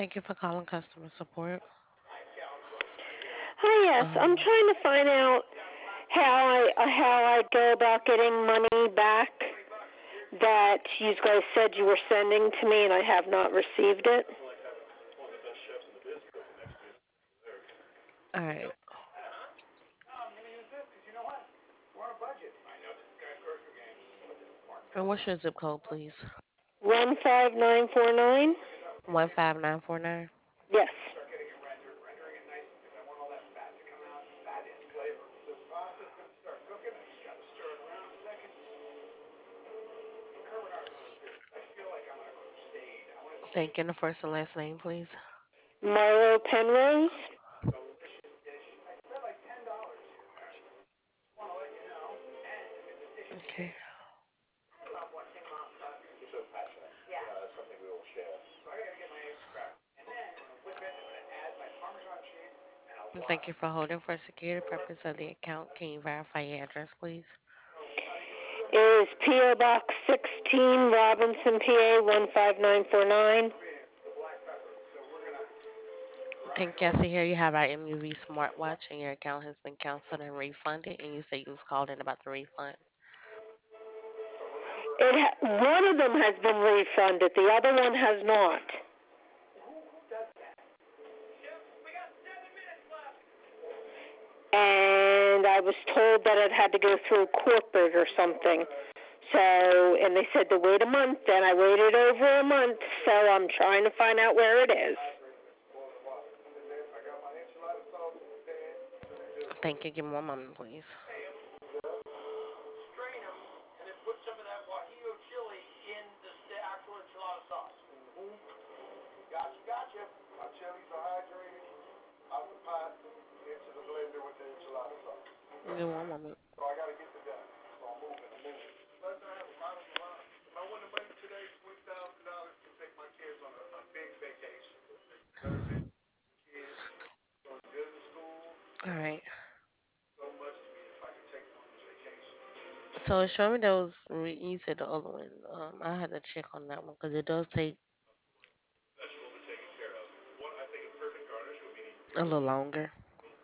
Thank you for calling customer support. Hi, yes. I'm Um, trying to find out how I go about getting money back that you guys said you were sending to me, and I have not received it. all right. And what's your zip code, please? 15949. 15949. Yes. Thank you. And the first and last name, please. Marlo Penrose. Okay. And thank you for holding for security purpose of the account. Can you verify your address, please? Is PO Box 16, Robinson, PA 15949. And Cassie, here you have our MUV smartwatch, and your account has been canceled and refunded. And you say you was called in about the refund. One of them has been refunded. The other one has not. And I was told that it had to go through corporate or something. So, and they said to wait a month, and I waited over a month, so I'm trying to find out where it is. Thank you. Give me one moment, please. Give me one moment. All right. So it's showing me that was you said the other one. I had to check on that one because it does take a little longer.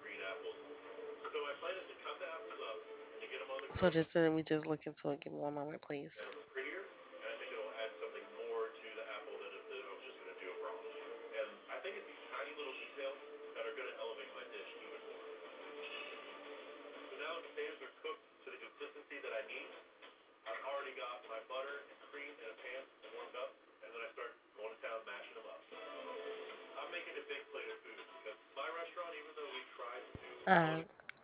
So just let me just look into it. Give me one moment, please. Uh,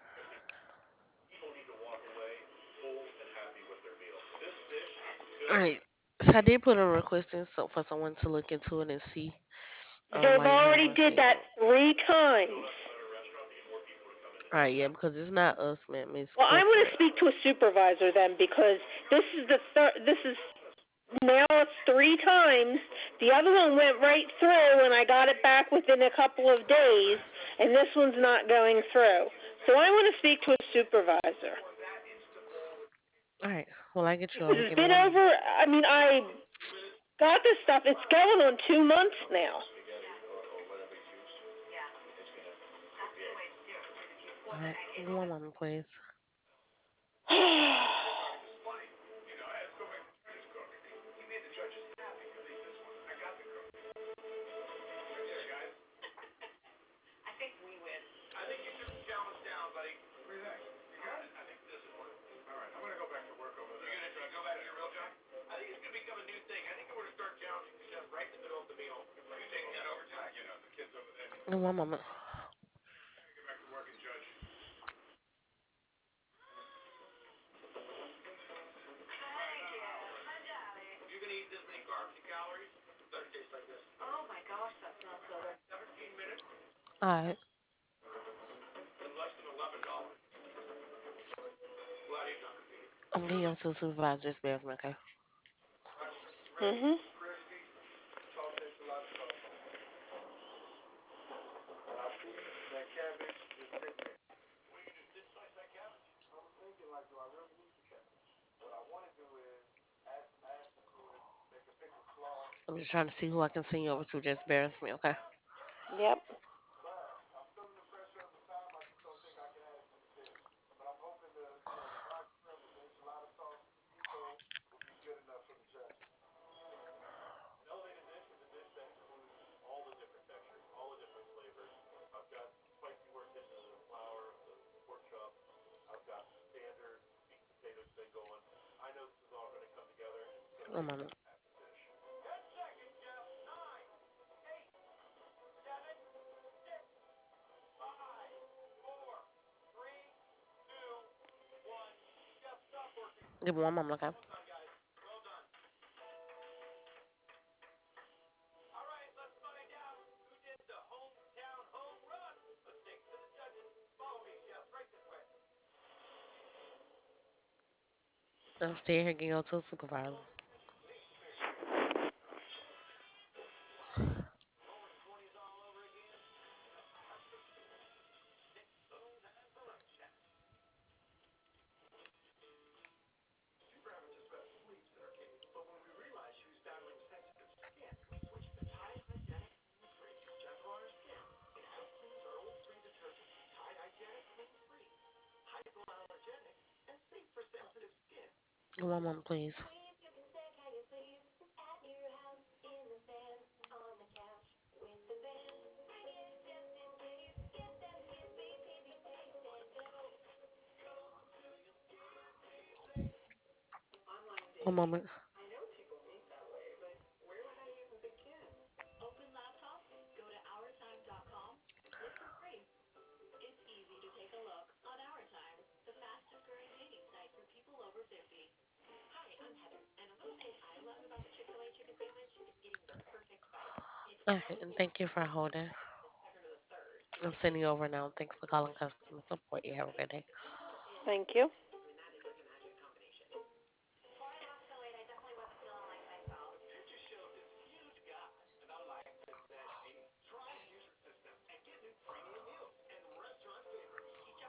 all right. So I did put a request in so for someone to look into it and see They've why you already haven't did received that it. 3 times. All right, yeah, because it's not us, ma'am. It's Well, I'm going corporate. to speak to a supervisor then because this is the this is now it's 3 times. The other one went right through, and I got it back within a couple of days, and this one's not going through. So I want to speak to a supervisor All right. Well, I get you because over. it's Give me been one moment. over. I mean, I got this stuff. It's going on 2 months now. All right. Give me one moment, please. Give me one moment. All right. I'm getting you to the supervisor. Just bear with me, okay? Mhm. I'm just trying to see who I can send you over to. Just bear with me, okay? Yep. One moment. Give me one moment, okay? I'm still here. Can you go to the supervisor? One moment, please. One moment. Alright, and thank you for holding. I'm sending you over now. Thanks for calling customer support. You have a good day. Thank you.